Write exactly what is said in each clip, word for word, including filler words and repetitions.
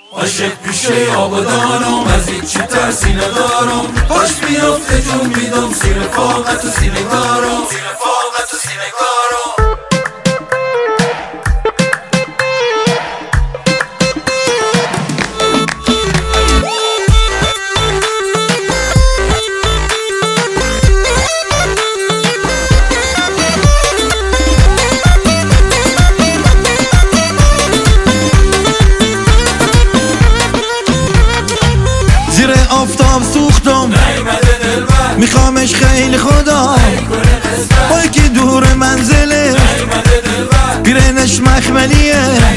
عاشق پیشه آبادانم، از هیچی ترسی ندارم. پاش میافته جون میدم زیر فاقت و سینگارم، زیر فاقت و سینگارم. زیر آفتاب سوختم میخوامش خیلی خدا، با یکی دور منزله پیرنش مخملیه.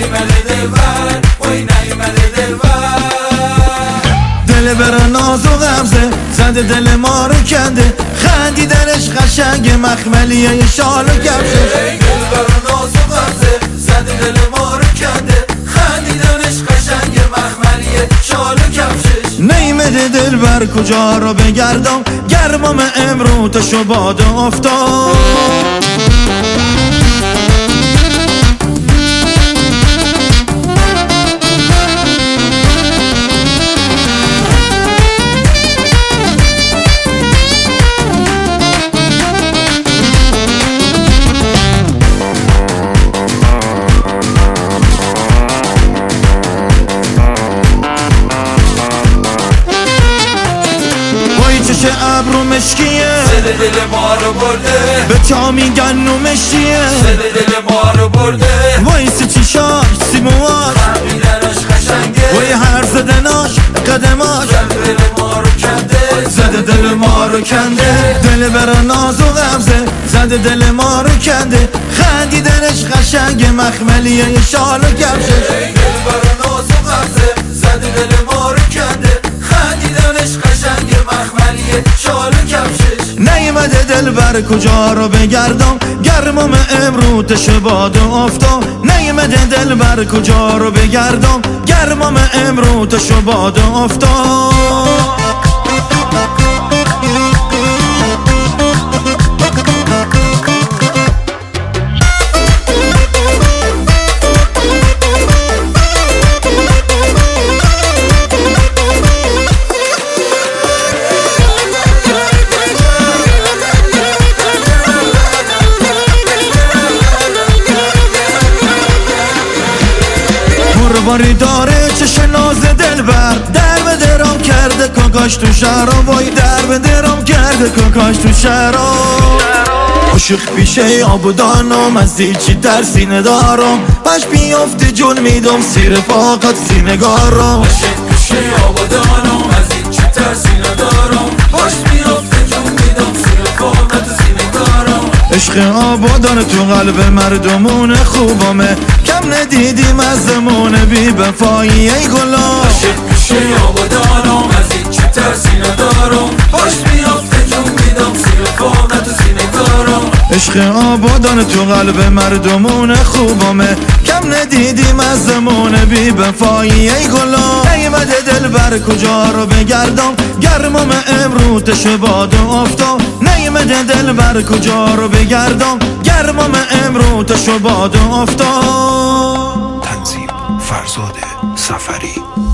دل بر ناز و غمزه زده دل ما رو کنده، خندیدنش قشنگ مخملیه یه شال و کفشه. دل بر ناز و غمزه زده دل ما رو کنده، خندیدنش قشنگ مخملیه شال و کفشه. نیمده دل بر کجا رو بگردم، گرمام امرو تا شباد افتاد. چه ابرو مشکیه زده دل ما رو برده، به تا میگن نومشیه. زده دل ما رو برده، وایس چیشاش سیمواش خمیدنش قشنگه، وای هر زدناش قدماش زده دل ما رو کنده، زده دل ما رو کنده. دل بر ناز و غمزه زده دل ما رو کنده، خندیدنش قشنگ مخملیه یه شال و کفشش. دل بر ناز و غمزه زده دل ما رو کنده، خندیدنش قشنگ مخملیه شال و کفشش. نیمده دل بر کجا رو بگردم، گرمام امرو تا شباد افتاد. نیمده دل بر کجا رو بگردم، گرمام امرو تا شباد افتاد. باری داره چش ناز دل بر، در به درام کرده کاکاش تو شهرام. وای در به درام کرده کاکاش تو شهرام. عاشق پیشه آبادانم، از هیچی ترسی ندارم. پاش بیافته جون میدم زیر فاقت سینگارم. عاشق پیشه آبادانم، از هیچی ترسی ندارم. پاش بیافته جون میدم زیر فاقت سینگارم. عشق آبادان تو قلب مردمون خوبامه، کم ندیدیم از زمان بی وفایی ای گلا. عاشق پیشه آبادانم، از هیچی ترسی ندارم. پاش بیافته جون میدم زیر فاقت سینگارم. عشق آبادان تو قلب مردمون خوبامه، کم ندیدیم از زمان بی وفایی ای گلا. نیمده دل بر کجا رو بگردم، گرمام امرو تا شباد افتاد. نیمده دل بر کجا رو بگردم، گرمام امرو تا شباد افتاد. تنظیم فرزاد سفری.